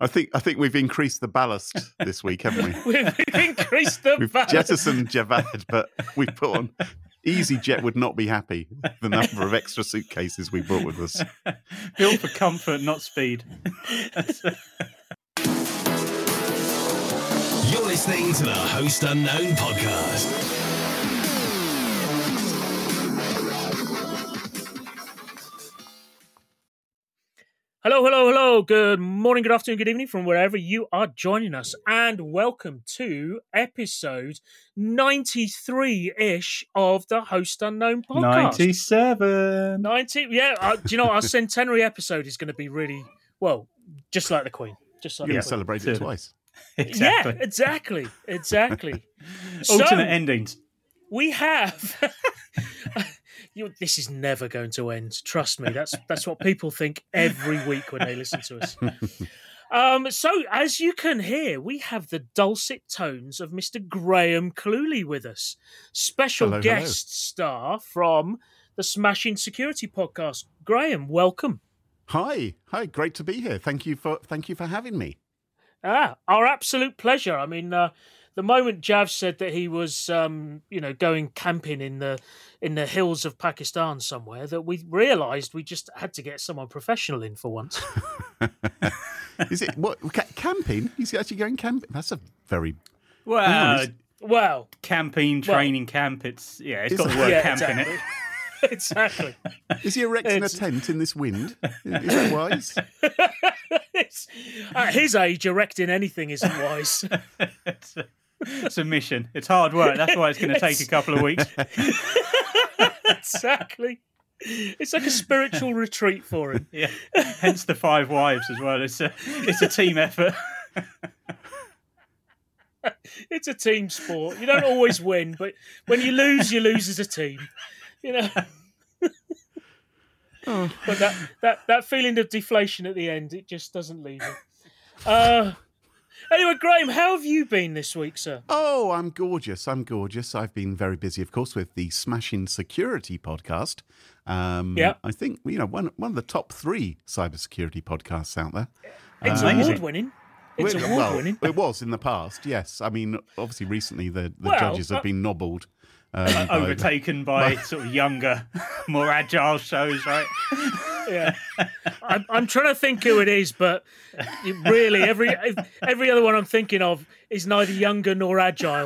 I think we've increased the ballast this week, haven't we? We've increased the We've ballast. jettisoned Javad, but we've put on. EasyJet would not be happy with the number of extra suitcases we brought with us. Built for comfort, not speed. You're listening to the Host Unknown podcast. Hello. Good morning, good afternoon, good evening from wherever you are joining us. And welcome to episode 93-ish of the Host Unknown podcast. 97. 90, yeah. Do you know, our centenary episode is going to be really, well, just like the Queen. Just like You're going the to celebrate it twice. Exactly. Yeah, exactly. Alternate endings. We have... this is never going to end. Trust me. That's what people think every week when they listen to us. So, as you can hear, we have the dulcet tones of Mr. Graham Cluley with us. Special guest star from the Smashing Security podcast. Graham, welcome. Hi, great to be here. Thank you for having me. Our absolute pleasure. I mean, the moment Jav said that he was, going camping in the hills of Pakistan somewhere, that we realised we just had to get someone professional in for once. Is it what camping? He's actually going camping. That's a very well, camping, training camp. It's got the word camp in it. Exactly. Is he erecting a tent in this wind? Is that wise? At his age, erecting anything isn't wise. It's a mission. It's hard work. That's why it's going to take a couple of weeks. Exactly. It's like a spiritual retreat for him. Yeah. Hence the 5 wives as well. It's a team effort. It's a team sport. You don't always win, but when you lose as a team. You know. But that feeling of deflation at the end, it just doesn't leave you. Anyway, Graham, how have you been this week, sir? Oh, I'm gorgeous. I've been very busy, of course, with the Smashing Security podcast. I think, one of the top 3 cybersecurity podcasts out there. It's award-winning. It was in the past, yes. I mean, obviously, recently the judges have been nobbled. Overtaken by sort of younger, more agile shows, right? Yeah, I'm trying to think who it is, but really, every other one I'm thinking of is neither younger nor agile.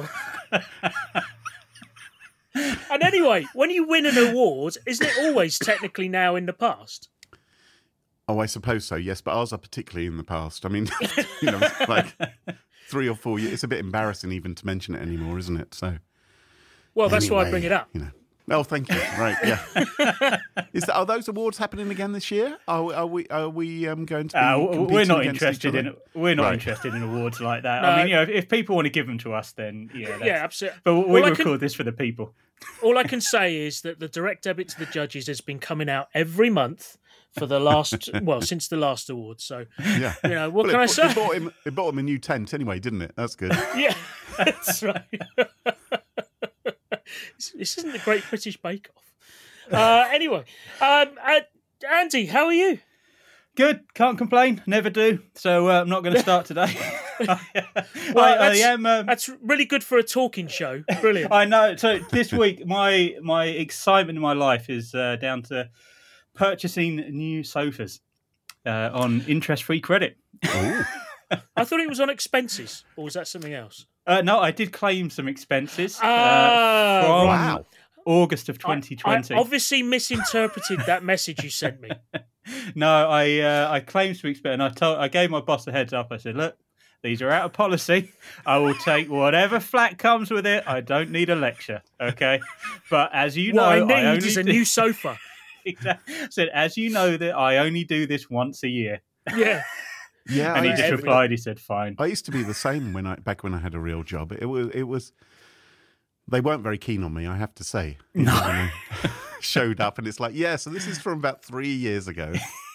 And anyway, when you win an award, isn't it always technically now in the past? Oh, I suppose so, yes, but ours are particularly in the past. I mean, like 3 or 4 years. It's a bit embarrassing even to mention it anymore, isn't it? So. Well, that's why I bring it up. Oh, thank you. Right, yeah. Are those awards happening again this year? Are we going to be we're not interested in interested in awards like that. No. I mean, if people want to give them to us, then absolutely. But we record this for the people. All I can say is that the direct debit to the judges has been coming out every month for the last since the last award. So what can I say? It bought him a new tent anyway, didn't it? That's good. Yeah, that's right. This isn't the Great British Bake Off. Anyway, Andy, how are you? Good, can't complain, never do. So I'm not going to start today. That's really good for a talking show. Brilliant. I know. So this week, my excitement in my life is down to purchasing new sofas on interest-free credit. I thought it was on expenses, or was that something else? No, I did claim some expenses from August of 2020. I obviously misinterpreted that message you sent me. No, I claimed some expenses, and I gave my boss a heads up. I said, look, these are out of policy. I will take whatever flat comes with it. I don't need a lecture, okay? But as you know, what I need is a new sofa. Exactly. I said, as you know, that I only do this once a year. Yeah. Yeah, and he just replied. He said, "Fine." I used to be the same back when I had a real job. It was. They weren't very keen on me, I have to say. No. When I showed up, and it's like, so this is from about 3 years ago.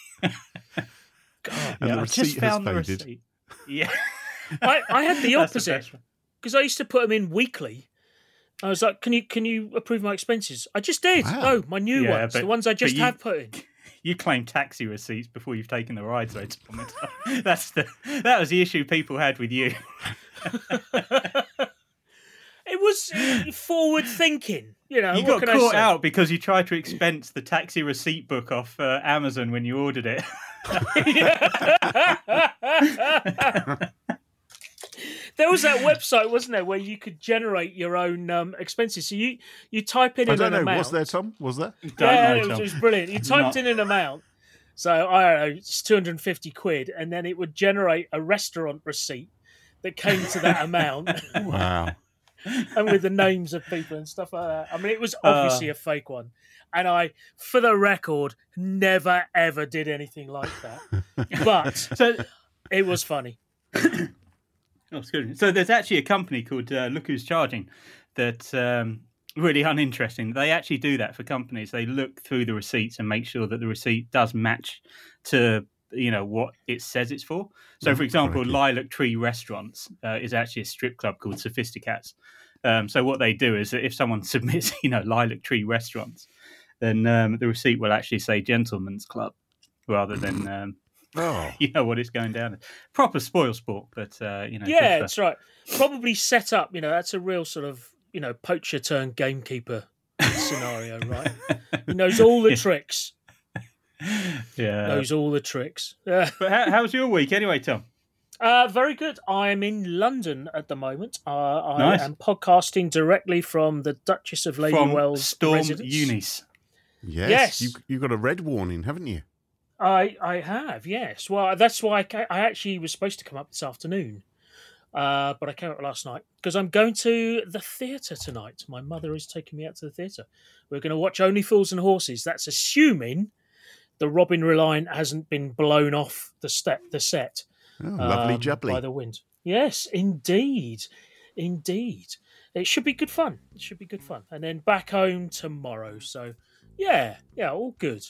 God, and the receipt has faded. Yeah, I had the opposite because I used to put them in weekly. I was like, "Can you approve my expenses?" I just did. Wow. No, my new ones, the ones I just have put in. You claim taxi receipts before you've taken the rides, though, Tom. That was the issue people had with you. It was forward thinking, you know. You got caught out because you tried to expense the taxi receipt book off Amazon when you ordered it. There was that website, wasn't there, where you could generate your own expenses. So you type in an amount. Was there, Tom? Was there? It was brilliant. You typed in an amount. So I don't know, it's 250 quid, and then it would generate a restaurant receipt that came to that amount. Wow. And with the names of people and stuff like that. I mean, it was obviously a fake one. And I, for the record, never, ever did anything like that. But it was funny. Oh, excuse me. So there's actually a company called Look Who's Charging that's really uninteresting. They actually do that for companies. They look through the receipts and make sure that the receipt does match to what it says it's for. So, for example, Lilac Tree Restaurants is actually a strip club called Sophisticats. So what they do is that if someone submits, Lilac Tree Restaurants, then the receipt will actually say Gentleman's Club rather than what it's going down. Proper spoil sport, but yeah, that's right. Probably set up. That's a real sort of poacher turned gamekeeper scenario, right? He knows all the tricks. Yeah, knows all the tricks. But how's your week anyway, Tom? Very good. I am in London at the moment. Nice. I am podcasting directly from the Duchess of Ladywell's Storm residence. Eunice. Yes. You've got a red warning, haven't you? I have, yes. Well, that's why I actually was supposed to come up this afternoon, but I came up last night because I'm going to the theatre tonight. My mother is taking me out to the theatre. We're going to watch Only Fools and Horses. That's assuming the Robin Reliant hasn't been blown off the set. Oh, lovely jubbly. By the wind. Yes, indeed. It should be good fun. And then back home tomorrow. So, yeah, all good.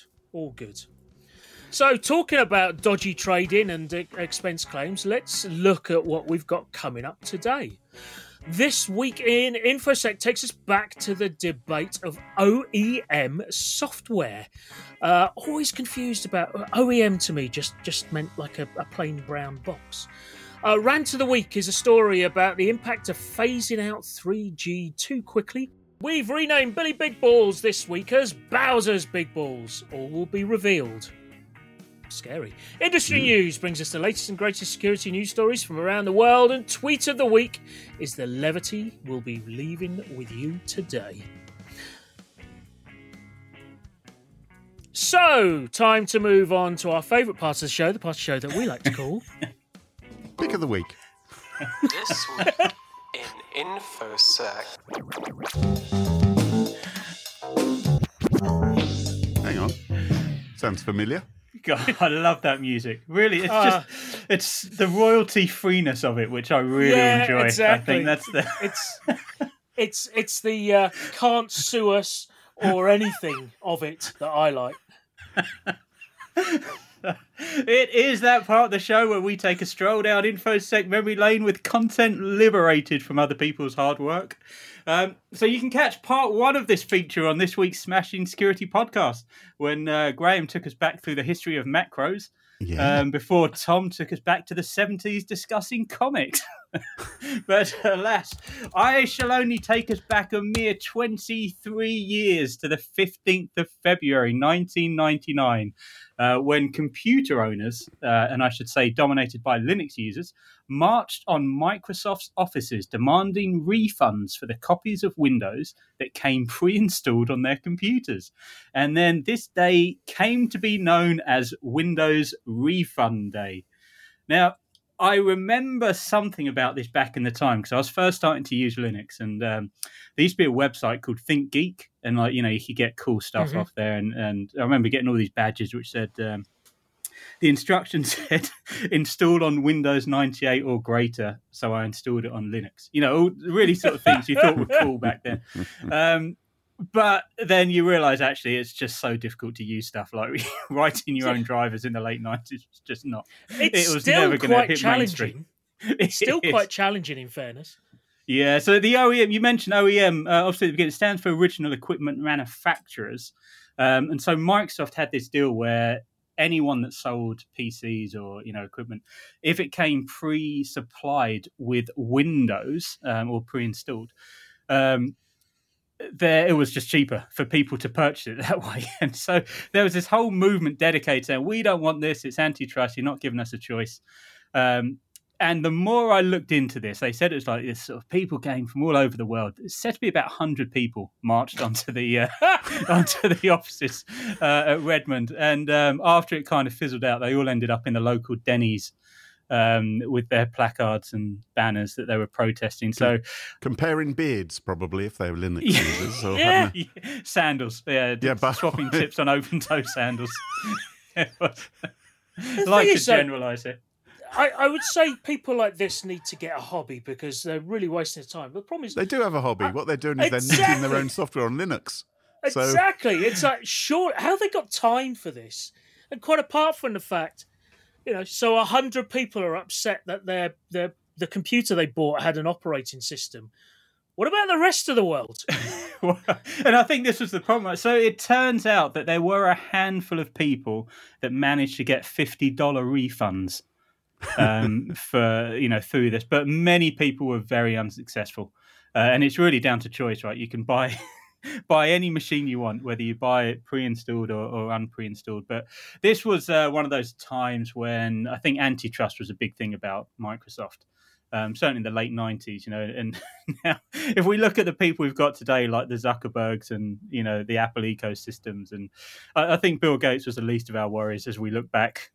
So, talking about dodgy trading and expense claims, let's look at what we've got coming up today. This week in InfoSec takes us back to the debate of OEM software. Always confused about OEM to me, just meant like a plain brown box. Rant of the Week is a story about the impact of phasing out 3G too quickly. We've renamed Billy Big Balls this week as Bowser's Big Balls. All will be revealed. Scary. Industry News brings us the latest and greatest security news stories from around the world, and Tweet of the Week is the levity we'll be leaving with you today. So, time to move on to our favourite part of the show, the part of the show that we like to call... Pick of the Week. This week in InfoSec. Hang on. Sounds familiar. God, I love that music. Really, it's the royalty freeness of it, which I really enjoy. Exactly. I think that's it's the can't sue us or anything of it that I like. It is that part of the show where we take a stroll down InfoSec memory lane with content liberated from other people's hard work. So you can catch part 1 of this feature on this week's Smashing Security podcast when Graham took us back through the history of macros. Yeah. Before Tom took us back to the 70s discussing comics. But alas, I shall only take us back a mere 23 years to the 15th of February 1999, when computer owners, and I should say dominated by Linux users, marched on Microsoft's offices demanding refunds for the copies of Windows that came pre-installed on their computers. And then this day came to be known as Windows Refund Day. Now, I remember something about this back in the time because I was first starting to use Linux, and there used to be a website called ThinkGeek, and you could get cool stuff off there. And I remember getting all these badges which said the instructions said install on Windows 98 or greater, so I installed it on Linux. All really sort of things you thought were cool back then. But then you realise actually it's just so difficult to use stuff like writing your own drivers in the late 90s. It's just not. It was never going to hit mainstream. It's still quite challenging, in fairness. Yeah, so the OEM, you mentioned OEM, obviously at the beginning, it stands for Original Equipment Manufacturers. And so Microsoft had this deal where anyone that sold PCs or equipment, if it came pre-supplied with Windows or pre-installed, it was just cheaper for people to purchase it that way. And so there was this whole movement dedicated saying, we don't want this, it's antitrust, you're not giving us a choice. And the more I looked into this, they said it was like this sort of people came from all over the world. It's said to be about 100 people marched onto the onto the offices at Redmond. And after it kind of fizzled out, they all ended up in the local Denny's with their placards and banners that they were protesting. So comparing beards, probably, if they were Linux users. Or sandals. Swapping tips on open-toe sandals. Like to generalise it. I would say people like this need to get a hobby because they're really wasting their time. But the problem is they do have a hobby. What they're doing is they're knitting their own software on Linux. Exactly. It's like, sure, how they got time for this? And quite apart from the fact, so 100 people are upset that the computer they bought had an operating system. What about the rest of the world? And I think this was the problem. So it turns out that there were a handful of people that managed to get $50 refunds for through this, but many people were very unsuccessful, and it's really down to choice, right? You can buy any machine you want, whether you buy it pre-installed or unpre-installed. But this was one of those times when I think antitrust was a big thing about Microsoft. Certainly in the late 90s, and now if we look at the people we've got today, like the Zuckerbergs and, the Apple ecosystems, and I think Bill Gates was the least of our worries as we look back.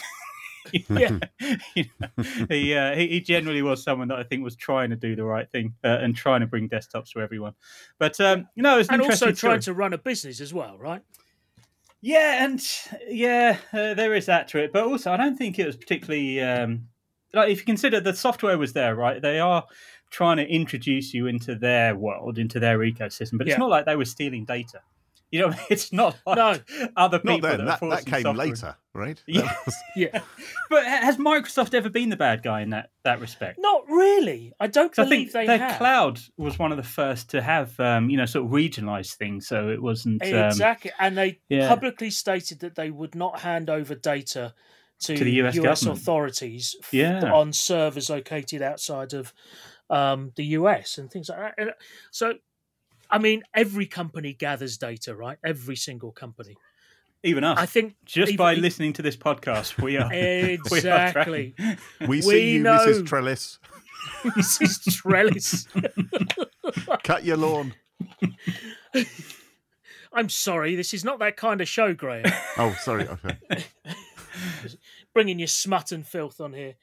He generally was someone that I think was trying to do the right thing and trying to bring desktops to everyone. But it's an and also story. trying to run a business as well, right? Yeah, there is that to it. But also, I don't think it was particularly if you consider the software was there, right? They are trying to introduce you into their world, into their ecosystem, but it's not like they were stealing data. It's not like other people that came software later, right? Yeah. But has Microsoft ever been the bad guy in that respect? Not really. I don't believe they have. Their cloud was one of the first to have, sort of regionalized things, so it wasn't... Exactly, and they publicly stated that they would not hand over data to the US authorities on servers located outside of the US and things like that. And so... I mean, every company gathers data, right? Every single company. Even us. I think by listening to this podcast, we are exactly. We see you, know. Mrs. Trellis. Mrs. Trellis. Cut your lawn. I'm sorry, this is not that kind of show, Graham. Oh, sorry. Okay. Bringing your smut and filth on here.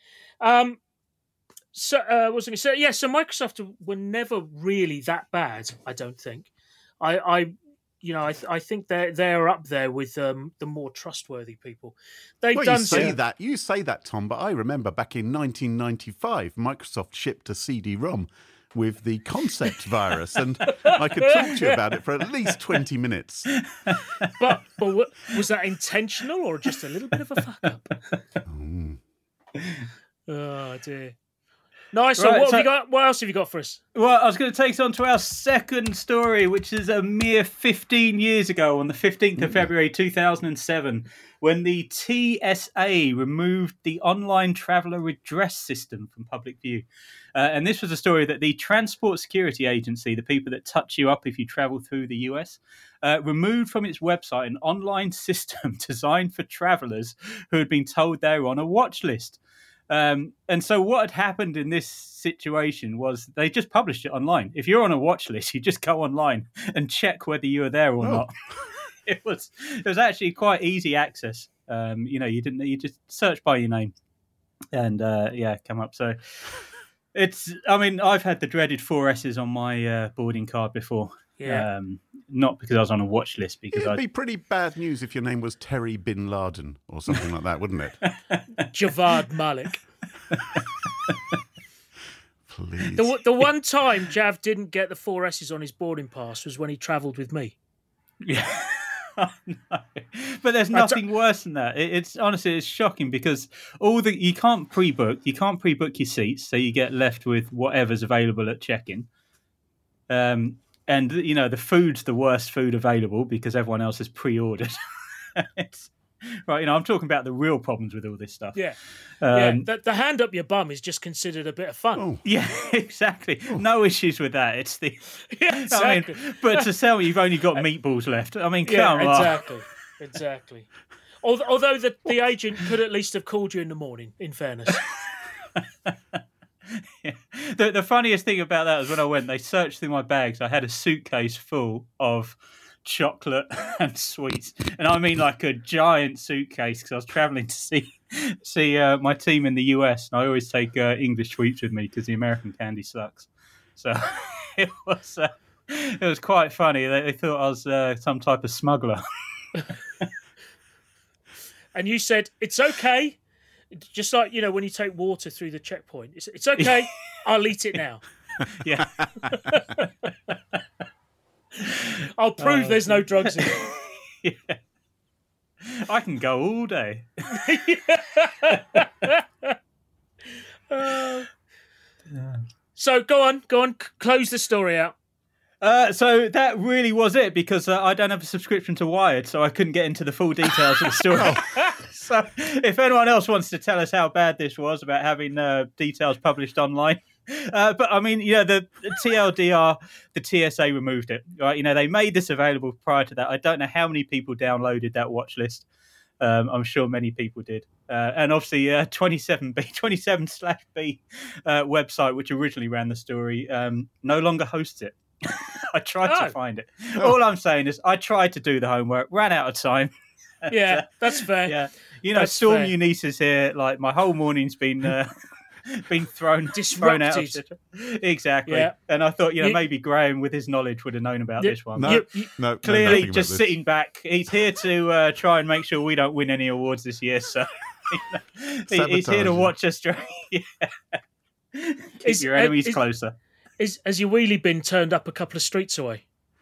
So Microsoft were never really that bad. I don't think. I think they're up there with the more trustworthy people. You say that, Tom, but I remember back in 1995, Microsoft shipped a CD-ROM with the Concept virus, and I could talk to you about it for at least 20 minutes. But was that intentional or just a little bit of a fuck up? Oh dear. Nice. So, what else have you got for us? Well, I was going to take us on to our second story, which is a mere 15 years ago, on the 15th of February 2007, when the TSA removed the online traveller redress system from public view. And this was a story that the Transport Security Agency, the people that touch you up if you travel through the US, removed from its website an online system designed for travellers who had been told they were on a watch list. And so what had happened in this situation was they just published it online. If you're on a watch list, you just go online and check whether you were there or not. It was actually quite easy access. You just search by your name and come up. So I've had the dreaded 4 S's on my boarding card before. Yeah. Not because I was on a watch list. It'd be pretty bad news if your name was Terry Bin Laden or something like that, wouldn't it? Javad Malik. Please. The one time Jav didn't get the 4 S's on his boarding pass was when he travelled with me. Yeah. No. But there's nothing worse than that. It's honestly, it's shocking because you can't pre-book your seats, so you get left with whatever's available at check-in. and the food's the worst food available because everyone else has pre-ordered. Right, I'm talking about the real problems with all this stuff. Yeah, Um, The hand up your bum is just considered a bit of fun. Oh, Yeah, exactly. No issues with that. It's the. Yeah, exactly. But to tell me you've only got meatballs left. I mean, Yeah, come on. exactly. Although the agent could at least have called you in the morning. In fairness. Yeah. The funniest thing about that was when I went, they searched through my bags. I had a suitcase full of chocolate and sweets, and I mean like a giant suitcase because I was traveling to see my team in the US, and I always take English sweets with me because the American candy sucks. So it was quite funny. They thought I was some type of smuggler. And you said it's okay, just like when you take water through the checkpoint. It's okay. I'll eat it now. Yeah. I'll prove there's no drugs in it. Yeah. I can go all day. So go on, close the story out. So that really was it because I don't have a subscription to Wired, so I couldn't get into the full details of the story. So if anyone else wants to tell us how bad this was about having details published online. But I mean, the TLDR, the TSA removed it, right? They made this available prior to that. I don't know how many people downloaded that watch list. I'm sure many people did. And obviously 27/B website, which originally ran the story, no longer hosts it. I tried to find it. All I'm saying is I tried to do the homework, ran out of time. Yeah, that's fair. Yeah. That's Storm fair. Eunice is here. Like my whole morning's been thrown out. Exactly. Yeah. And I thought, maybe Graham, with his knowledge, would have known about this one. no, Clearly, nothing just about this. sitting back. He's here to try and make sure we don't win any awards this year. So he's here to Sabotaging. watch us. Keep your enemies closer. Has your wheelie bin turned up a couple of streets away?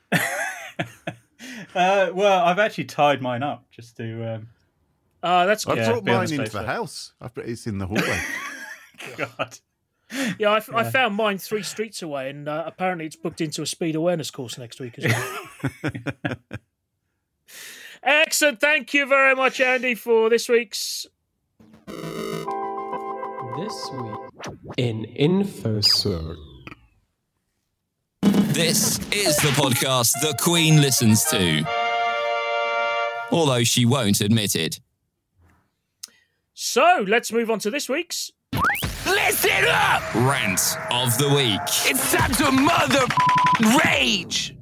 Well, I've actually tied mine up just to. That's I good. brought be on mine the into safe the side. house. It's in the hallway. God. Yeah, I found mine 3 streets away, and apparently it's booked into a speed awareness course next week as well. Excellent. Thank you very much, Andy, for this week's. This week in InfoSec. This is the podcast the Queen listens to. Although she won't admit it. So, let's move on to this week's. Listen up! Rant of the week. It's time to mother rage.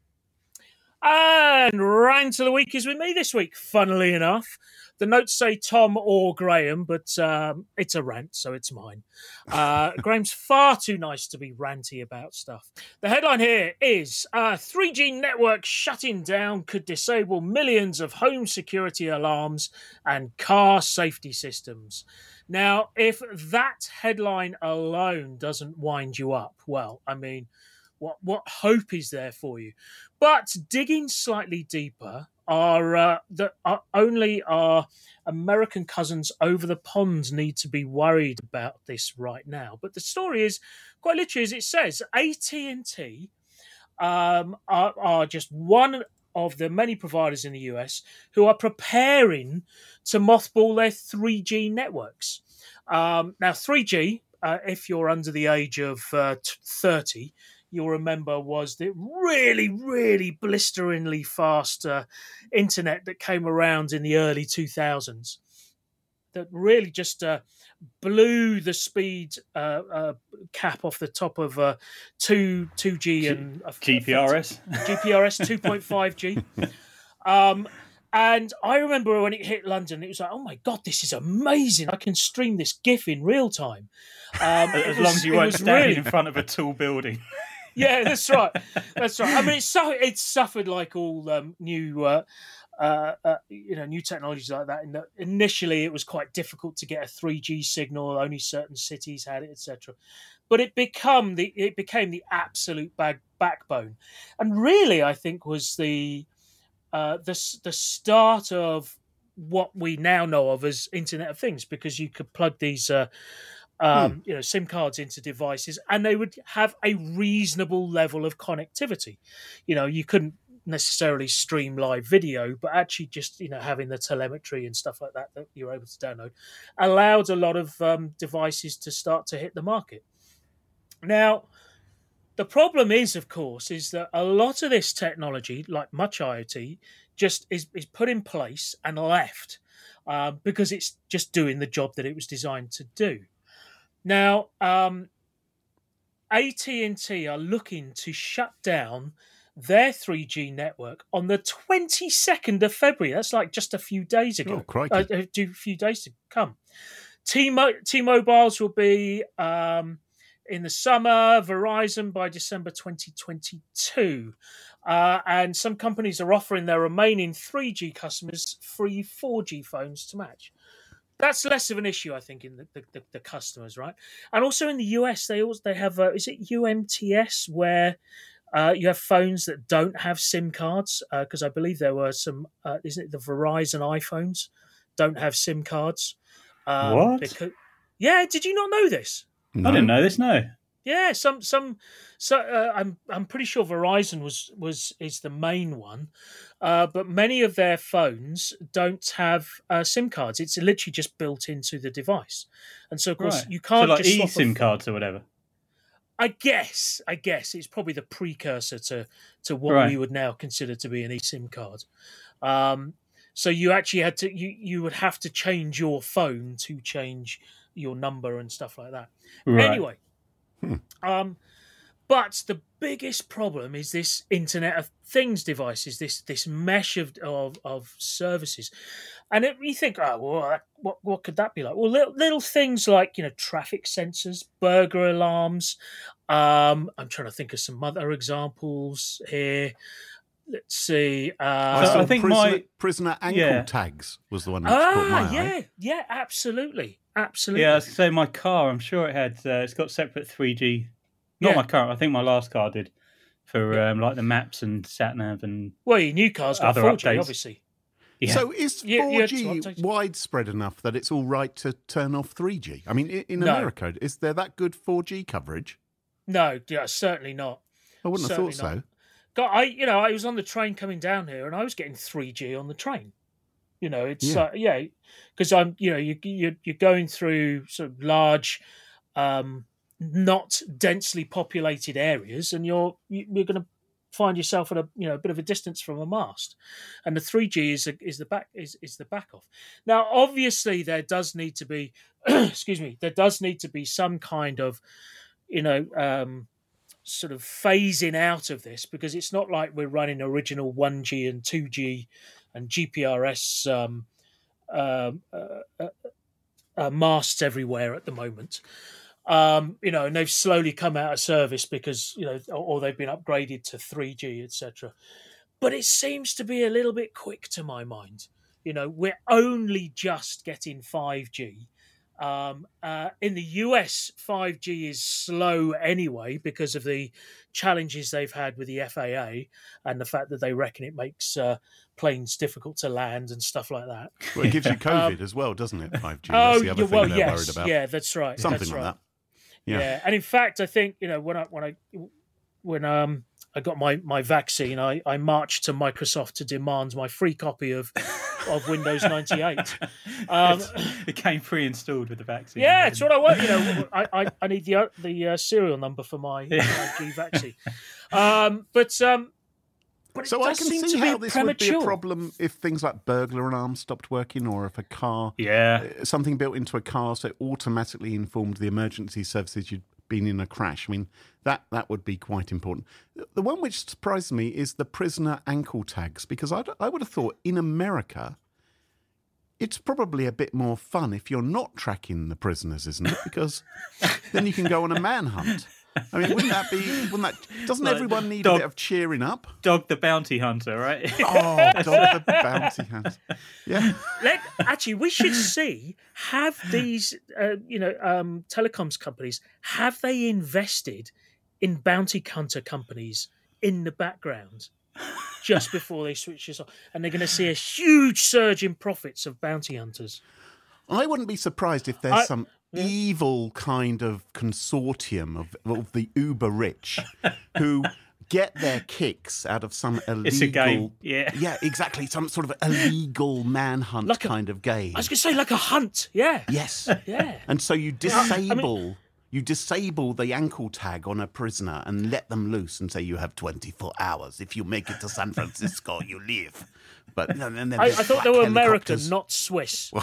And rant of the week is with me this week, funnily enough. The notes say Tom or Graham, but it's a rant, so it's mine. Graham's far too nice to be ranty about stuff. The headline here is 3G network shutting down could disable millions of home security alarms and car safety systems. Now, if that headline alone doesn't wind you up, well, I mean, what hope is there for you? But digging slightly deeper, only our American cousins over the pond need to be worried about this right now. But the story is quite literally as it says. AT&T are just one of the many providers in the US who are preparing to mothball their 3G networks. Now, 3G, if you're under the age of 30, you'll remember was the really, really blisteringly fast internet that came around in the early 2000s that really just blew the speed cap off the top of 2G and GPRS. GPRS 2.5G. And I remember when it hit London, it was like, oh my God, this is amazing. I can stream this GIF in real time. As long as you weren't standing in front of a tall building. Yeah, that's right. That's right. I mean, it's suffered like all new technologies like that. In that initially, it was quite difficult to get a 3G signal. Only certain cities had it, etc. But it became the absolute backbone, and really, I think was the start of what we now know of as Internet of Things, because you could plug these SIM cards into devices, and they would have a reasonable level of connectivity. You couldn't necessarily stream live video, but actually just having the telemetry and stuff like that you're able to download allowed a lot of devices to start to hit the market. Now, the problem is, of course, is that a lot of this technology, like much IoT, just is put in place and left because it's just doing the job that it was designed to do. Now, AT&T are looking to shut down their 3G network on the 22nd of February. That's like just a few days ago. Oh, crikey. A few days to come. T-Mobile's will be in the summer, Verizon by December 2022. And some companies are offering their remaining 3G customers free 4G phones to match. That's less of an issue, I think, in the customers, right? And also in the US, they have, is it UMTS, where you have phones that don't have SIM cards? Because I believe there were some, isn't it the Verizon iPhones don't have SIM cards? What? Yeah, did you not know this? No. I didn't know this, no. Yeah, I'm pretty sure Verizon is the main one, but many of their phones don't have SIM cards. It's literally just built into the device, and so of course you can't like just swap eSIM cards or whatever. I guess it's probably the precursor to what we would now consider to be an eSIM card. So you actually had to you would have to change your phone to change your number and stuff like that. Right. Anyway, but the biggest problem is this Internet of Things devices, this mesh of services, and you think, what could that be like? Well, little things like traffic sensors, burglar alarms. I'm trying to think of some other examples here. Let's see. I think prisoner ankle tags was the one that caught my eye. Yeah, absolutely. Yeah, I was going to say my car, I'm sure it had, it's got separate 3G. Not my car, I think my last car did, for like the maps and sat-nav and well, your new car's got other 4G, updates. Obviously. Yeah. So is 4G widespread enough that it's all right to turn off 3G? I mean, in America, is there that good 4G coverage? No, certainly not. I wouldn't have thought so. God, I was on the train coming down here, and I was getting 3G on the train. It's because I'm, you're going through sort of large, not densely populated areas, and you're going to find yourself at a bit of a distance from a mast, and the 3G is the back off. Now, obviously, there does need to be, there does need to be some kind of, sort of phasing out of this, because it's not like we're running original 1G and 2G and GPRS masts everywhere at the moment. And they've slowly come out of service because, or they've been upgraded to 3G, etc. But it seems to be a little bit quick to my mind. We're only just getting 5G. In the US, 5G is slow anyway because of the challenges they've had with the FAA and the fact that they reckon it makes planes difficult to land and stuff like that. Well, it gives you COVID as well, doesn't it? 5G. That's the other thing they're worried about. Yeah, that's right. Something like that. Yeah. And in fact, I think when I got my vaccine, I marched to Microsoft to demand my free copy of Windows 98. It came pre-installed with the vaccine. Yeah, it's what I want. I need the serial number for my G vaccine. But so I can see how this would be a problem if things like burglar alarms stopped working, or if a car, something built into a car so it automatically informed the emergency services you'd been in a crash. I mean, that would be quite important. The one which surprised me is the prisoner ankle tags, because I would have thought in America it's probably a bit more fun if you're not tracking the prisoners, isn't it? Because then you can go on a manhunt. I mean, doesn't everyone need a bit of cheering up? Dog the bounty hunter, right? Oh, Dog the bounty hunter. Yeah. Actually, we should see, have these, telecoms companies, have they invested in bounty hunter companies in the background just before they switch this off? And they're going to see a huge surge in profits of bounty hunters. I wouldn't be surprised if there's some evil kind of consortium of the uber rich who get their kicks out of some illegal... It's a game, yeah. Yeah, exactly. Some sort of illegal manhunt kind of game. I was going to say like a hunt, yeah. Yes. Yeah. And so you disable... You disable the ankle tag on a prisoner and let them loose and say you have 24 hours. If you make it to San Francisco, you live. But no, and then I thought they were American, helicopters. not Swiss.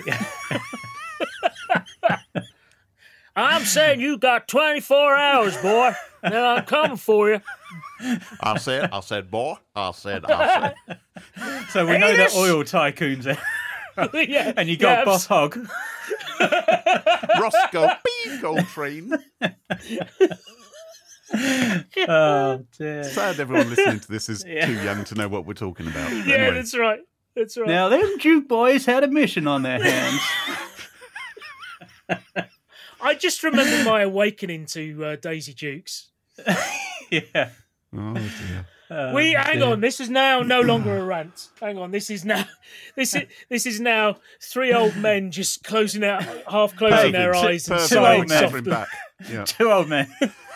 I'm saying you got 24 hours, boy. And then I'm coming for you. I said, boy. I said. So we know that oil tycoons there. Yeah, And you got Boss Hog. Roscoe B. Coltrane. Oh, dear. Sad everyone listening to this is too young to know what we're talking about. But Yeah, anyway. that's right. That's right. Now, them Duke boys had a mission on their hands. I just remember my awakening to Daisy Dukes. Yeah. Oh dear. Hang on. This is now no longer a rant. Hang on. This is now three old men just closing out, half closing their eyes and Perfect. sighing old men. Covering softly. back. Yeah. 2 old men.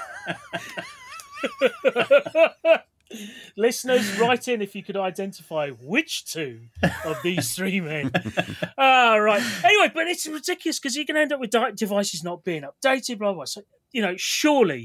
Listeners, write in if you could identify which two of these three men. Right. Anyway, but it's ridiculous because you can end up with devices not being updated, blah, blah. So, surely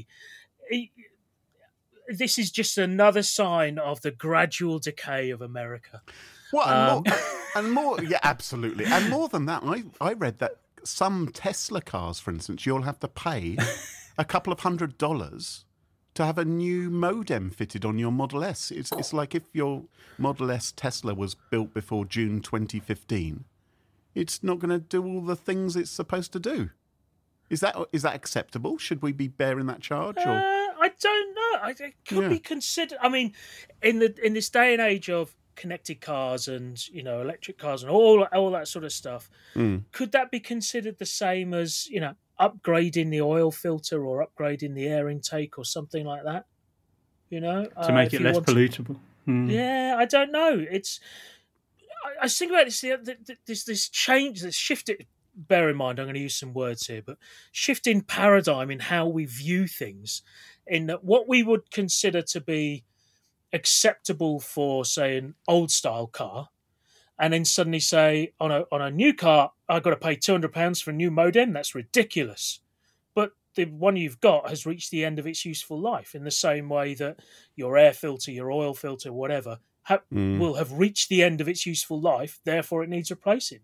this is just another sign of the gradual decay of America. Well, and more, yeah, absolutely. And more than that, I read that some Tesla cars, for instance, you'll have to pay a couple of $100 to have a new modem fitted on your Model S. It's like if your Model S Tesla was built before June 2015, it's not going to do all the things it's supposed to do. Is that acceptable? Should we be bearing that charge? Or? I don't know. It could be considered. I mean, in this day and age of connected cars and electric cars and all that sort of stuff, could that be considered the same as upgrading the oil filter or upgrading the air intake or something like that? To make it less pollutable. Yeah, I don't know. I was thinking about this change, this shift. Bear in mind, I'm going to use some words here, but shifting paradigm in how we view things, in that what we would consider to be acceptable for, say, an old style car, and then suddenly say on a new car, I've got to pay £200 for a new modem. That's ridiculous. But the one you've got has reached the end of its useful life, in the same way that your air filter, your oil filter, whatever, will have reached the end of its useful life. Therefore, it needs replacing.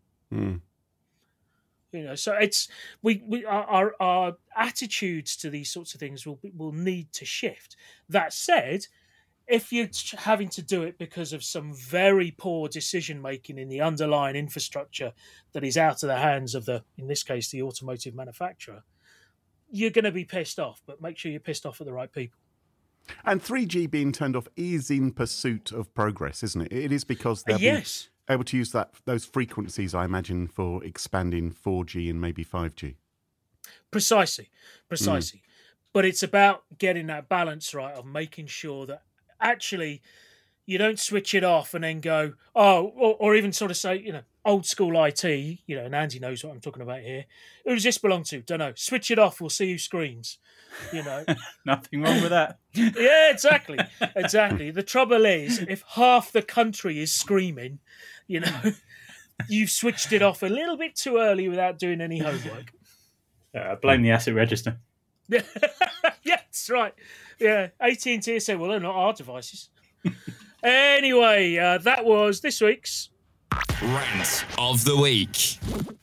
So it's our attitudes to these sorts of things will need to shift. That said, if you're having to do it because of some very poor decision making in the underlying infrastructure that is out of the hands of in this case, the automotive manufacturer, you're going to be pissed off. But make sure you're pissed off at the right people. And 3G being turned off is in pursuit of progress, isn't it? It is because they'll be able to use those frequencies, I imagine, for expanding 4G and maybe 5G. Precisely. But it's about getting that balance right of making sure that actually you don't switch it off and then go, or even sort of say, old school IT, and Andy knows what I'm talking about here. Who does this belong to? Don't know. Switch it off, we'll see who screams. Nothing wrong with that. Yeah, exactly. The trouble is, if half the country is screaming, you've switched it off a little bit too early without doing any homework. Blame the asset register. Yeah, that's right. Yeah, AT&T say, well, they're not our devices. Anyway, that was this week's Rant of the Week.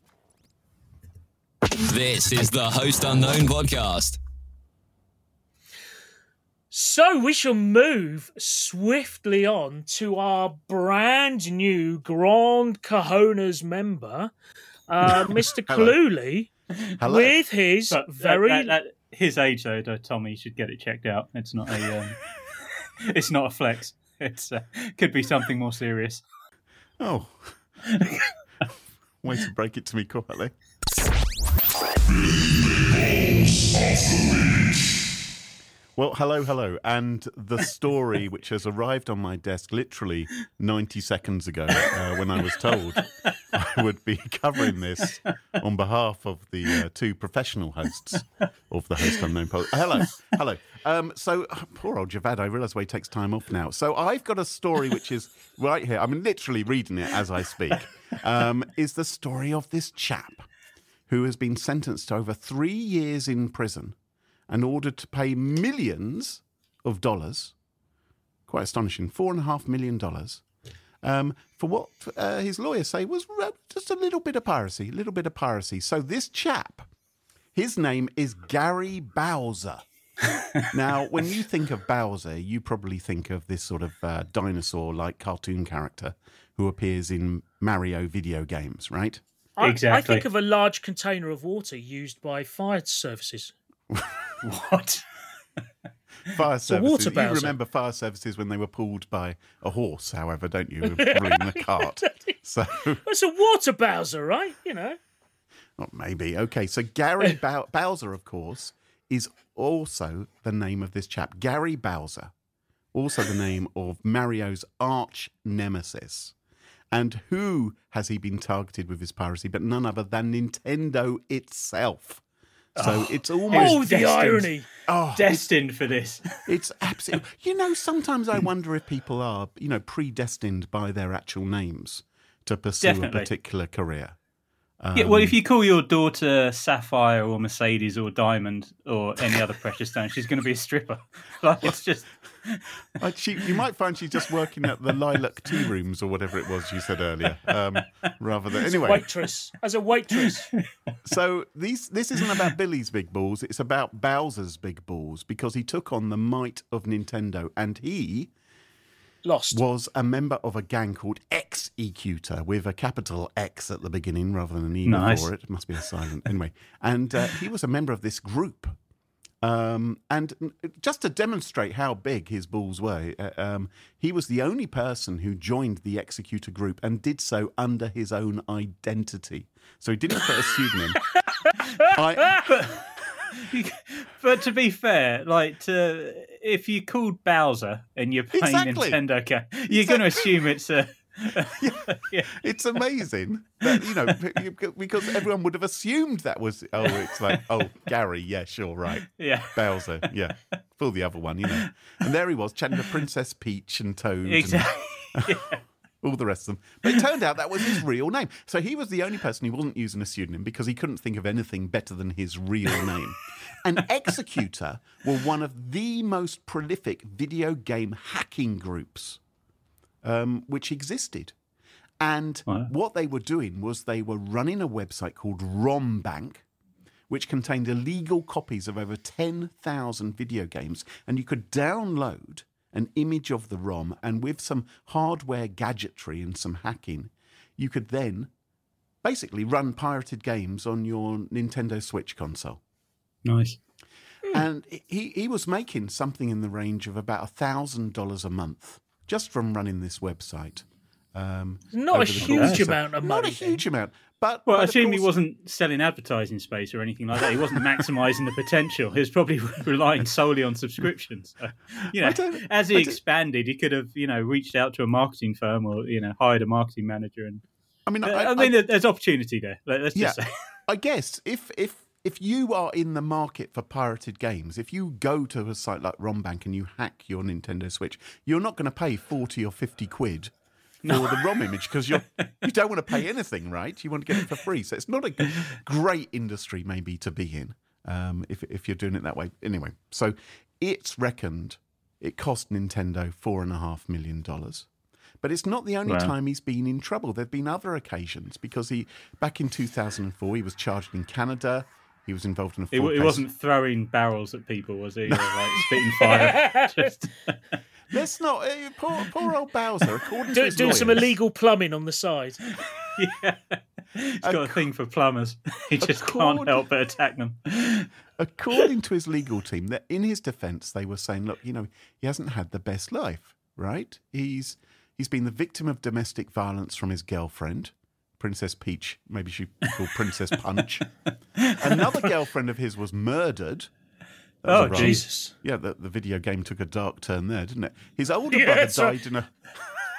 This is the Host Unknown podcast. So we shall move swiftly on to our brand new Grand Cojones member, Mr. Cluley, with his his age though, Tommy, you should get it checked out. It's not a it's not a flex. It's could be something more serious. Oh, way to break it to me quietly. Well, hello, and the story which has arrived on my desk literally 90 seconds ago when I was told I would be covering this on behalf of the two professional hosts of the Host Unknown podcast. Hello. So poor old Javad, I realise why he takes time off now. So I've got a story which is right here. I'm literally reading it as I speak. Is the story of this chap who has been sentenced to over 3 years in prison and ordered to pay millions of dollars. Quite astonishing, $4.5 million. For what his lawyers say was just a little bit of piracy. So this chap, his name is Gary Bowser. Now, when you think of Bowser, you probably think of this sort of dinosaur-like cartoon character who appears in Mario video games, right? Exactly. I think of a large container of water used by fire services. What? Fire services. water You Bowser. remember fire services when they were pulled by a horse, however, don't you? Probably in a cart. So, It's a water Bowser, right? You know. not maybe. Okay, so Gary Bowser, of course, is also the name of this chap. Gary Bowser, also the name of Mario's arch nemesis. And who has he been targeted with his piracy but none other than Nintendo itself? So it's almost... The irony. Destined for this. It's absolutely... sometimes I wonder if people are, predestined by their actual names to pursue Definitely. a particular career. Yeah, well, if you call your daughter Sapphire or Mercedes or Diamond or any other precious stone, she's going to be a stripper. Like, it's just... You might find she's just working at the Lilac Tea Rooms or whatever it was you said earlier, rather than... Anyway, As a waitress. so this isn't about Billy's big balls, it's about Bowser's big balls, because he took on the might of Nintendo, and he... Lost. was a member of a gang called Executor with a capital X at the beginning rather than an E Nice. before it. It must be a silent. Anyway, and he was a member of this group. And just to demonstrate how big his balls were, he was the only person who joined the Executor group and did so under his own identity. So he didn't put a pseudonym. But to be fair, if you called Bowser and you're playing Exactly. Nintendo game, you're going to assume it's a... yeah. It's amazing that, because everyone would have assumed that was, it's like, Gary, yeah, sure, right. Yeah. Bowser, yeah. Fool the other one, And there he was, chatting to Princess Peach and Toad. Exactly. And all the rest of them. But it turned out that was his real name. So he was the only person who wasn't using a pseudonym because he couldn't think of anything better than his real name. And Executor were one of the most prolific video game hacking groups which existed. And what they were doing was they were running a website called RomBank, which contained illegal copies of over 10,000 video games. And you could download an image of the ROM, and with some hardware gadgetry and some hacking, you could then basically run pirated games on your Nintendo Switch console. Nice. And he was making something in the range of about $1,000 a month just from running this website. Not a huge amount of money. Not a huge amount. But Well, I of assume he course- wasn't selling advertising space or anything like that. He wasn't maximising the potential. He was probably relying solely on subscriptions. So, as he expanded, he could have, reached out to a marketing firm or, hired a marketing manager. And I mean, there's opportunity there. Let's just say. I guess if you are in the market for pirated games, if you go to a site like RomBank and you hack your Nintendo Switch, you're not going to pay 40 or 50 quid for the ROM image because you don't want to pay anything, right? You want to get it for free. So it's not a great industry maybe to be in if you're doing it that way. Anyway, so it's reckoned it cost Nintendo $4.5 million. But it's not the only time he's been in trouble. There have been other occasions because back in 2004, he was charged in Canada. He was involved in a He fraud case. wasn't throwing barrels at people, was he? Or spitting fire. Let's not. Poor old Bowser, according to his Doing some lawyers- illegal plumbing on the side. Yeah. He's got a thing for plumbers. He just can't help but attack them. According to his legal team, that in his defence, they were saying, look, he hasn't had the best life, right? He's been the victim of domestic violence from his girlfriend, Princess Peach. Maybe she called Princess Punch. Another girlfriend of his was murdered. Oh, Right. Jesus. Yeah, the video game took a dark turn there, didn't it? His older brother that's right. died in a...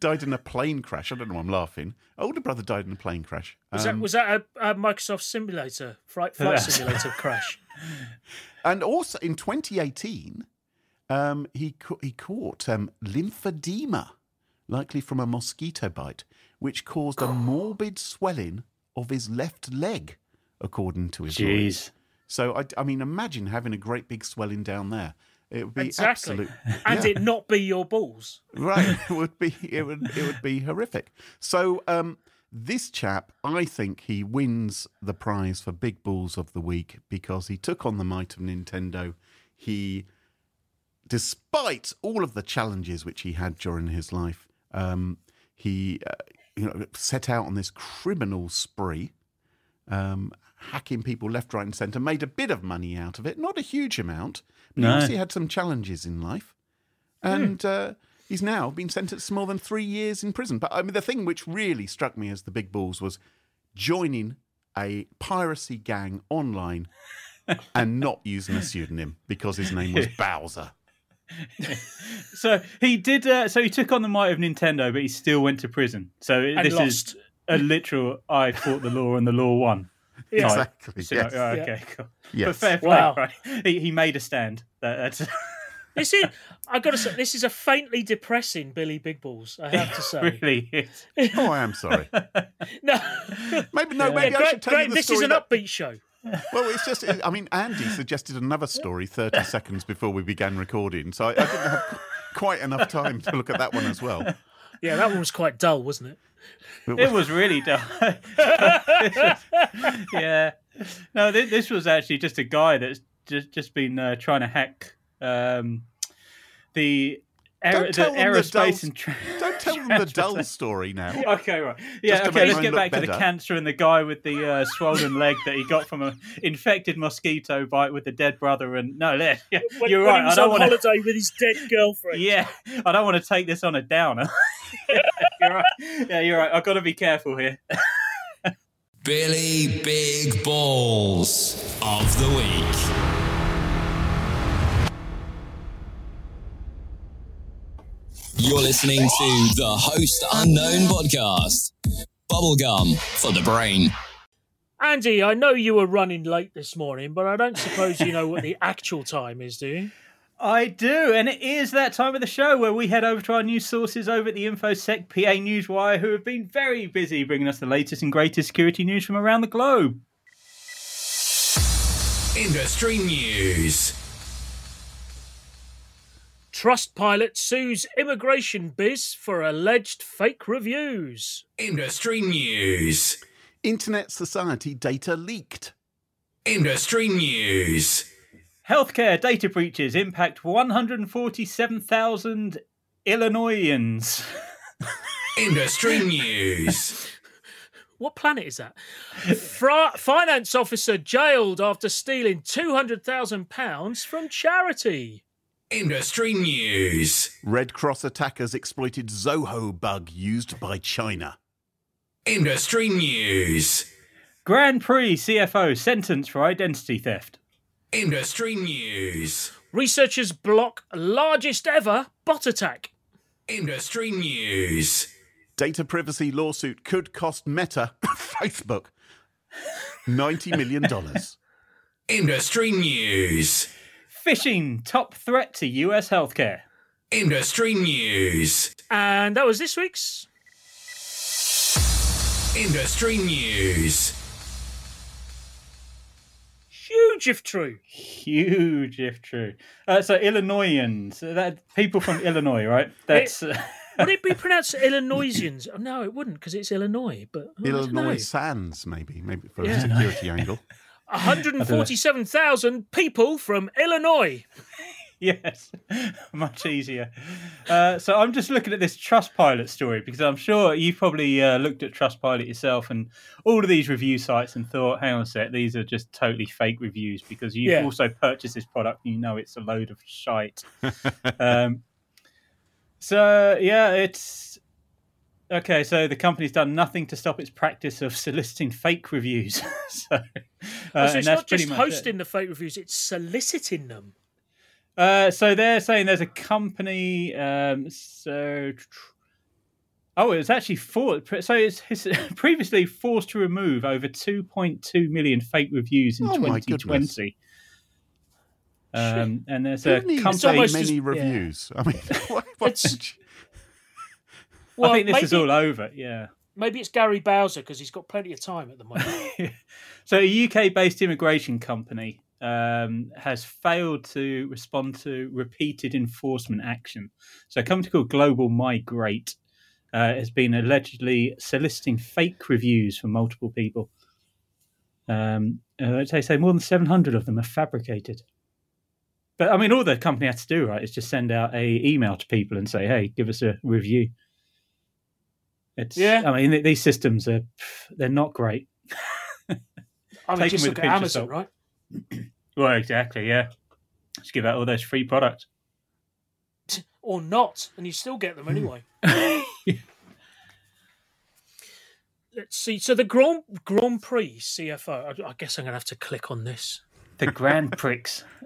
died in a plane crash. I don't know why I'm laughing. Older brother died in a plane crash. Was that a Microsoft simulator, flight simulator crash? And also in 2018, he caught lymphedema, likely from a mosquito bite, which caused a morbid swelling of his left leg, according to his lawyers. So, I mean, imagine having a great big swelling down there. It would be absolute, and it not be your balls, right? It would be horrific. So, this chap, I think he wins the prize for Big Balls of the Week because he took on the might of Nintendo. He, despite all of the challenges which he had during his life, he set out on this criminal spree. Hacking people left, right and centre, made a bit of money out of it. Not a huge amount, but he obviously had some challenges in life. And he's now been sentenced to more than 3 years in prison. But I mean, the thing which really struck me as the big balls was joining a piracy gang online and not using a pseudonym because his name was Bowser. So he did. So he took on the might of Nintendo, but he still went to prison. So this is a literal "I fought the law and the law won." Yeah. Exactly. So, Yes. okay, cool. Yes. But fair play, Wow. right? He made a stand. That's I got to say, this is a faintly depressing Billy Big Balls. I have to say. really is. Oh, I am sorry. No, Maybe I should tell you the this story. is an upbeat show. Well, it's just, I mean, Andy suggested another story 30 seconds before we began recording, so I didn't have quite enough time to look at that one as well. Yeah, that one was quite dull, wasn't it? It was really dumb. Yeah. No, this was actually just a guy that's just been trying to hack the aerospace and don't tell them the dull story now. Okay, right. Yeah, to okay, make let's mine get look back to the better. cancer and the guy with the swollen leg that he got from an infected mosquito bite with the dead brother. And no, When, you're when right. he was I don't on want to. holiday with his dead girlfriend. Yeah, I don't want to take this on a downer. You're right. Yeah, you're right. I've got to be careful here. Billy Big Balls of the Week. You're listening to the Host Unknown podcast. Bubblegum for the brain. Andy, I know you were running late this morning, but I don't suppose you know what the actual time is, do you? I do, and it is that time of the show where we head over to our news sources over at the InfoSec PA Newswire, who have been very busy bringing us the latest and greatest security news from around the globe. Industry news. Trustpilot sues immigration biz for alleged fake reviews. Industry news. Internet Society data leaked. Industry news. Healthcare data breaches impact 147,000 Illinoisans. Industry news. What planet is that? Finance officer jailed after stealing £200,000 from charity. Industry news. Red Cross attackers exploited Zoho bug used by China. Industry news. Grand Prix CFO sentenced for identity theft. Industry news. Researchers block largest ever bot attack. Industry news. Data privacy lawsuit could cost Meta, Facebook, $90 million. Industry news. Phishing top threat to US healthcare. Industry news. And that was this week's. Industry news. Huge if true. Huge if true. So Illinoisans, that people from Illinois, right? That's Would it be pronounced Illinoisians? Oh, no, it wouldn't because it's Illinois. But I don't know. Illinois Sands, maybe for a security angle. 147,000 people from Illinois. yes, much easier. So I'm just looking at this Trustpilot story because I'm sure you've probably looked at Trustpilot yourself and all of these review sites and thought, hang on a sec, these are just totally fake reviews because you've also purchased this product and you know it's a load of shite. So, yeah, it's... Okay, so the company's done nothing to stop its practice of soliciting fake reviews. So it's not just hosting the fake reviews, it's soliciting them. So they're saying there's a company... Oh, it was actually it's previously forced to remove over 2.2 million fake reviews in 2020. And there's a company many reviews. I mean, I think this is all over. Yeah, maybe it's Gary Bowser because he's got plenty of time at the moment. So a UK-based immigration company has failed to respond to repeated enforcement action. So a company called Global Migrate has been allegedly soliciting fake reviews from multiple people. They say more than 700 of them are fabricated. But I mean, all the company has to do, right, is just send out a email to people and say, "Hey, give us a review." I mean, these systems they're not great. I mean, just look at Amazon, right? Well, exactly, yeah. Just give out all those free products. Or not, and you still get them anyway. Let's see. So the Grand Prix CFO, I guess I'm going to have to click on this. The Grand Prix.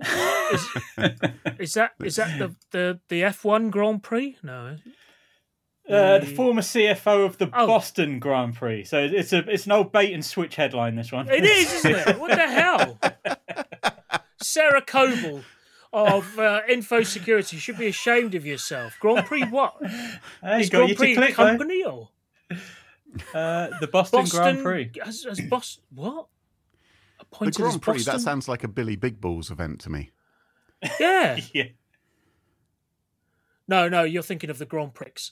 Is that the F1 Grand Prix? No. The former CFO of the Boston Grand Prix. So it's an old bait and switch headline, this one. It is, isn't it? What the hell? Sarah Coble of Info Security should be ashamed of yourself. Grand Prix what? Is Grand Prix a company or? The Boston Grand Prix. Has Boston what? The Grand Prix, that sounds like a Billy Big Balls event to me. Yeah. Yeah. No, you're thinking of the Grand Prix.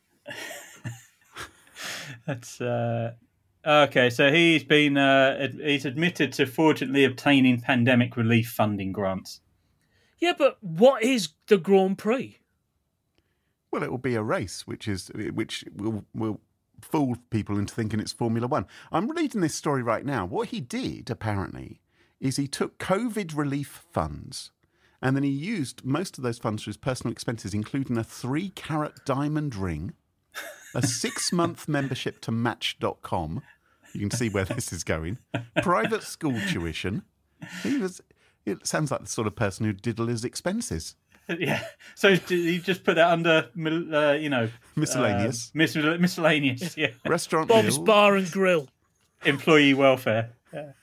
That's okay. So he's been he's admitted to fraudulently obtaining pandemic relief funding grants. Yeah, but what is the Grand Prix? Well, it will be a race, which will fool people into thinking it's Formula One. I'm reading this story right now. What he did, apparently, is he took COVID relief funds and then he used most of those funds for his personal expenses, including a 3-carat diamond ring, a 6-month membership to Match.com. You can see where this is going. Private school tuition. It sounds like the sort of person who diddled his expenses. Yeah. So you just put that under, miscellaneous. Miscellaneous. Yeah. Restaurant Bob's meals. Bar and Grill. Employee welfare. Yeah.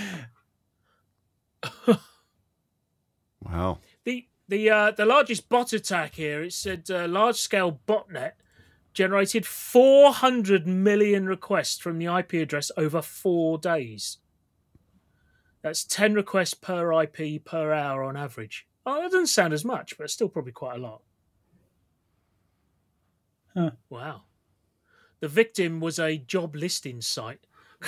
Wow. The largest bot attack here. It said large scale botnet generated 400 million requests from the IP address over 4 days. That's 10 requests per IP per hour on average. Oh, that doesn't sound as much, but it's still probably quite a lot. Huh. Wow. The victim was a job listing site.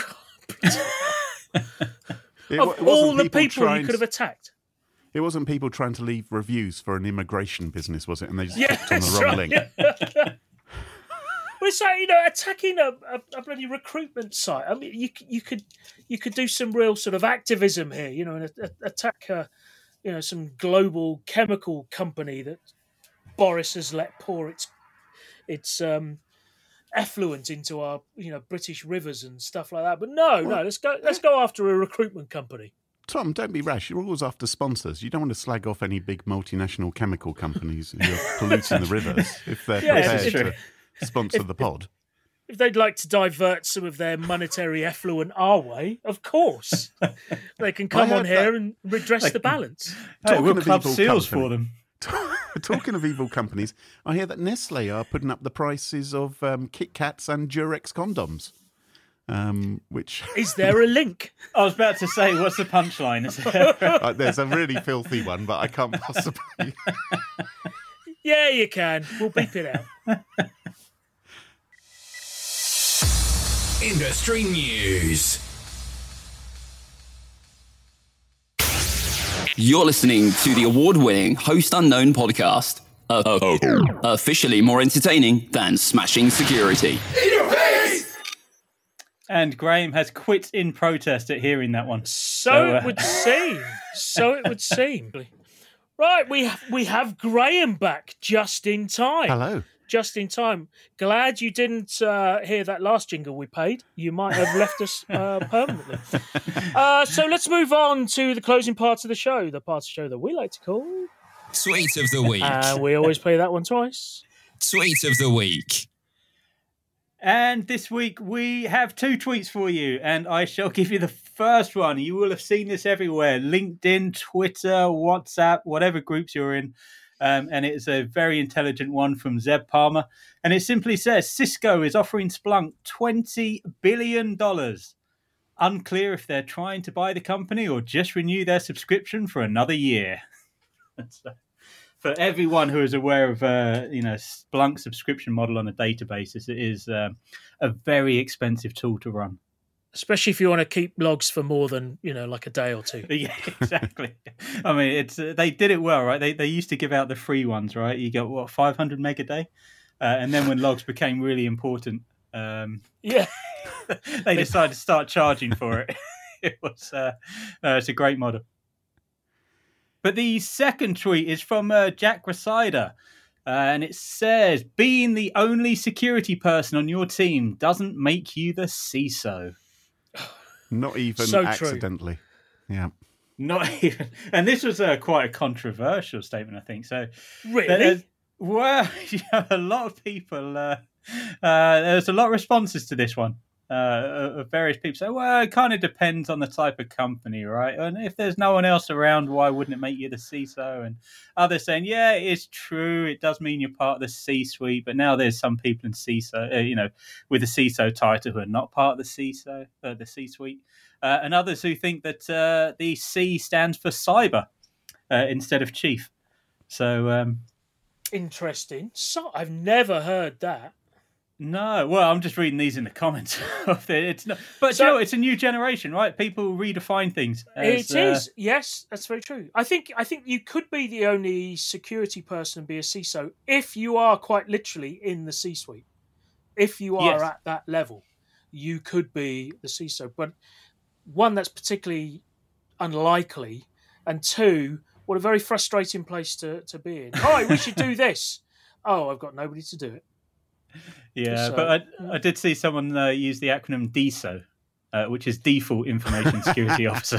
Of all the people you could have attacked. It wasn't people trying to leave reviews for an immigration business, was it? And they just clicked on the that's wrong right. link. Well, it's like, attacking a bloody recruitment site. I mean, you could do some real sort of activism here, and attack some global chemical company that Boris has let pour its effluent into our British rivers and stuff like that. But no, let's go after a recruitment company. Tom, don't be rash. You're always after sponsors. You don't want to slag off any big multinational chemical companies who are polluting the rivers if they're prepared to sponsor the pod. If they'd like to divert some of their monetary effluent our way, of course. They can come on here and redress the balance. Hey, we'll club seals for them. Talking of evil companies, I hear that Nestle are putting up the prices of Kit Kats and Durex condoms. Which is there a link? I was about to say, what's the punchline? There's a really filthy one, but I can't possibly. Yeah, you can. We'll beep it out. Industry news. You're listening to the award-winning Host Unknown podcast. Officially more entertaining than Smashing Security. In your face! And Graham has quit in protest at hearing that one. So it would seem. Right, we have Graham back just in time. Hello. Just in time. Glad you didn't hear that last jingle we paid. You might have left us permanently. So let's move on to the closing part of the show, the part of the show that we like to call Tweet of the Week. We always play that one twice. Tweet of the Week. And this week we have 2 tweets for you, and I shall give you the first one. You will have seen this everywhere: LinkedIn, Twitter, WhatsApp, whatever groups you're in. And it is a very intelligent one from Zeb Palmer. And it simply says, Cisco is offering Splunk $20 billion. Unclear if they're trying to buy the company or just renew their subscription for another year. So, for everyone who is aware of Splunk subscription model on a database, it is a very expensive tool to run. Especially if you want to keep logs for more than, like a day or two. Yeah, exactly. I mean, they did it well, right? They used to give out the free ones, right? You get, 500 meg a day? And then when logs became really important, yeah, they decided to start charging for it. It's a great model. But the second tweet is from Jack Resida. And it says, being the only security person on your team doesn't make you the CISO. Not even So accidentally. True. Yeah. Not even. And this was quite a controversial statement, I think. So, really? A lot of people, there's a lot of responses to this one. Of various people say, well, it kind of depends on the type of company, right? And if there's no one else around, why wouldn't it make you the CISO? And others saying, yeah, it's true. It does mean you're part of the C-suite, but now there's some people in CISO, with the CISO title who are not part of the CISO, the C-suite, and others who think that the C stands for cyber instead of chief. So interesting. So I've never heard that. No, well, I'm just reading these in the comments. It's not, but it's a new generation, right? People redefine things. It is, yes, that's very true. I think you could be the only security person and be a CISO if you are quite literally in the C-suite. If you are at that level, you could be the CISO. But one, that's particularly unlikely, and two, what a very frustrating place to be in. Oh, we should do this. Oh, I've got nobody to do it. Yeah, So, but I did see someone use the acronym DISO, which is Default Information Security Officer.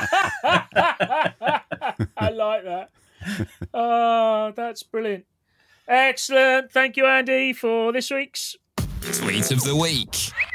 I like that. Oh, that's brilliant. Excellent. Thank you, Andy, for this week's Tweet of the Week.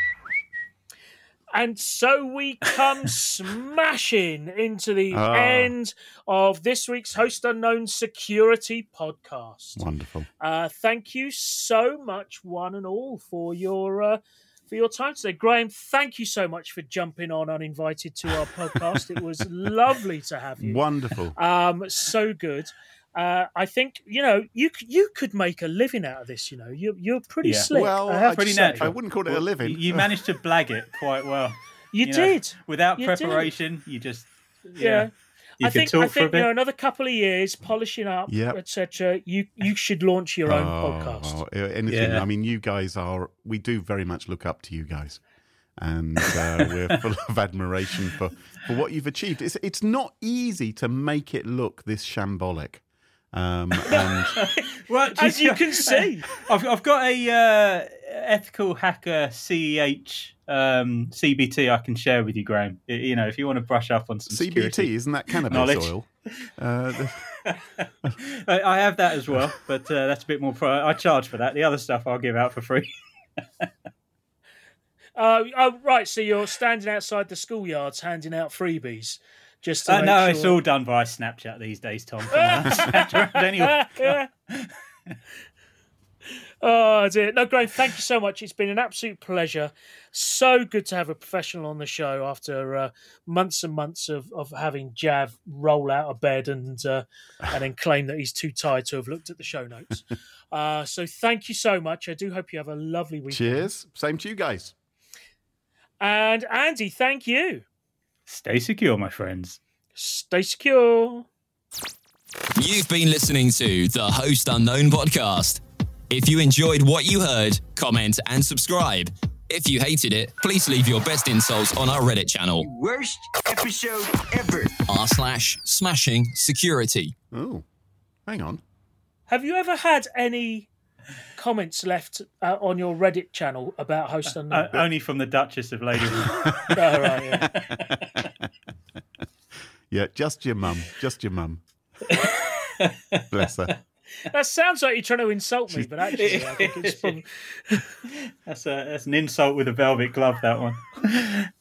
And so we come smashing into the end of this week's Host Unknown Security Podcast. Wonderful. Thank you so much, one and all, for your time today. Graham, thank you so much for jumping on uninvited to our podcast. It was lovely to have you. Wonderful. So good. I think you could make a living out of this. You're pretty slick. Well, pretty natural. I wouldn't call it a living. You managed to blag it quite well. You did without you preparation. Did. You just You I think talk for a bit. Another couple of years polishing up, etc. You should launch your own podcast. Anything. I mean, you guys are. We do very much look up to you guys, and we're full of admiration for what you've achieved. It's not easy to make it look this shambolic. And well, as you can see, I've got a ethical hacker CEH CBT I can share with you, Graham. If you want to brush up on some CBT, security isn't that cannabis knowledge. oil? I have that as well, but that's a bit more. I charge for that. The other stuff I'll give out for free. Right. So you're standing outside the schoolyards handing out freebies. Just to no, sure. It's all done via Snapchat these days, Tom. Anyway. Oh dear. No, Graham, thank you so much. It's been an absolute pleasure. So good to have a professional on the show after months and months of having Jav roll out of bed and then claim that he's too tired to have looked at the show notes. So thank you so much. I do hope you have a lovely weekend. Cheers. Same to you guys. And Andy, thank you. Stay secure, my friends. Stay secure. You've been listening to the Host Unknown podcast. If you enjoyed what you heard, comment and subscribe. If you hated it, please leave your best insults on our Reddit channel. Worst episode ever. r/smashing security. Oh, hang on. Have you ever had any comments left on your Reddit channel about Host Unknown? Only from the Duchess of Ladywood. Oh, right, yeah. Yeah, just your mum. Bless her. That sounds like you're trying to insult me, but actually, I think it's probably. That's an insult with a velvet glove. That one.